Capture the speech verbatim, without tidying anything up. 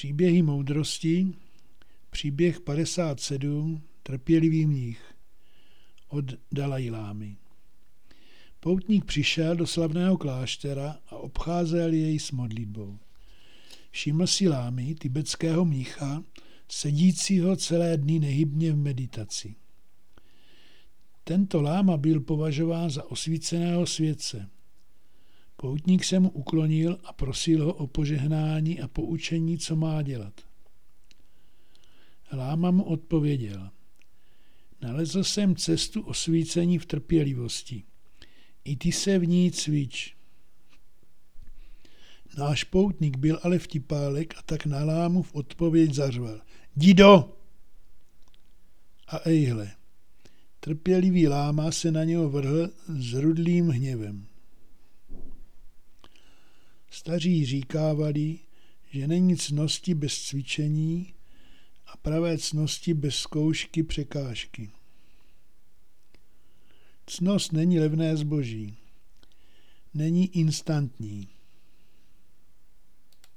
Příběhy moudrosti, příběh padesát sedm, trpělivý mnich od Dalajlámy. Poutník přišel do slavného kláštera a obcházel jej s modlitbou. Všiml si lámy, tibetského mnicha, sedícího celé dny nehybně v meditaci. Tento láma byl považován za osvíceného světce. Poutník se mu uklonil a prosil ho o požehnání a poučení, co má dělat. Láma mu odpověděl: Nalezl jsem cestu osvícení v trpělivosti. I ty se v ní cvič. Náš poutník byl ale vtipálek a tak na lámu v odpověď zařval: Dido! A ejhle, trpělivý láma se na něho vrhl s rudlým hněvem. Staří říkávali, že není cnosti bez cvičení a pravé cnosti bez zkoušky překážky. Ctnost není levné zboží, není instantní.